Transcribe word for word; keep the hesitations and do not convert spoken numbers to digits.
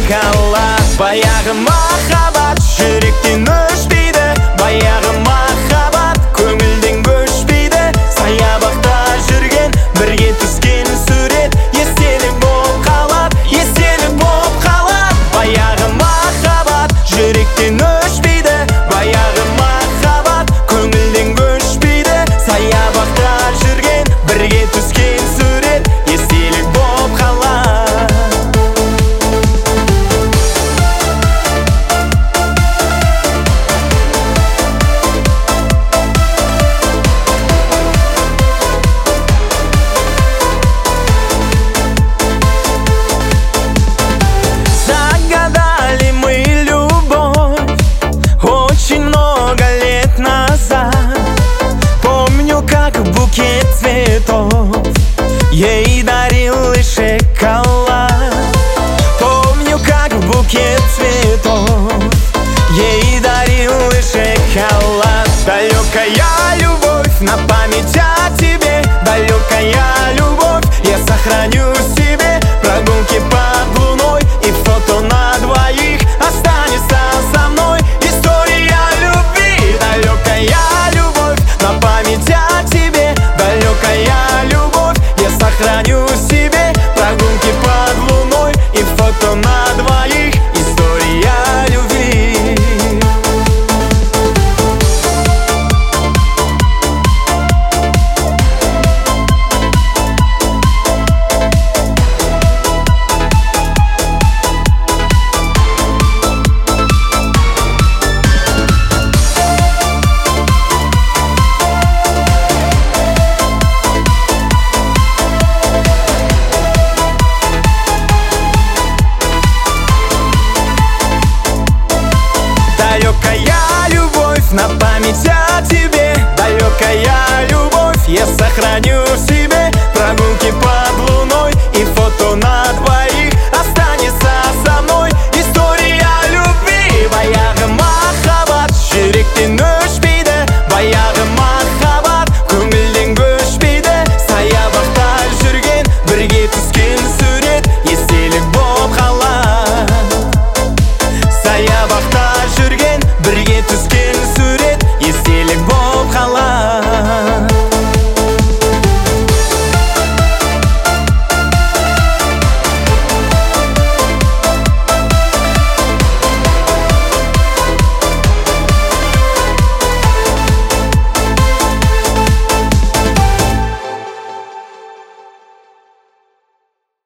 шоколад. Баяғы махаббат жүректен өшпейді, баяғы махаббат көңілден көшпейді. Саябақта жүрген, бірге түскен сурет естелік болып қалады, естелік болып қалады. Баяғы махаббат жүректен өшпейді, баяғы махаббат көңілден көшпейді. Саябақта жүрген, бірге түскен сурет естелік болып қалады. Загадали мы любовь очень много лет назад. Помню, как букет цветов ей дарил и шоколад. Помню, как букет цветов ей дарил и шоколад. Далекая любовь, на память о тебе, далекая любовь, я сохраню себе. Прогулки под луной и фото на двоих останется со мной. История любви, далекая любовь, на память о тебе, далекая любовь, я сохраню себе. Прогулки под луной и фото на двоих. История любви. Далекая любовь, на память о тебе, далекая любовь, я сохраню себе. Прогулки под луной и фото на двоих.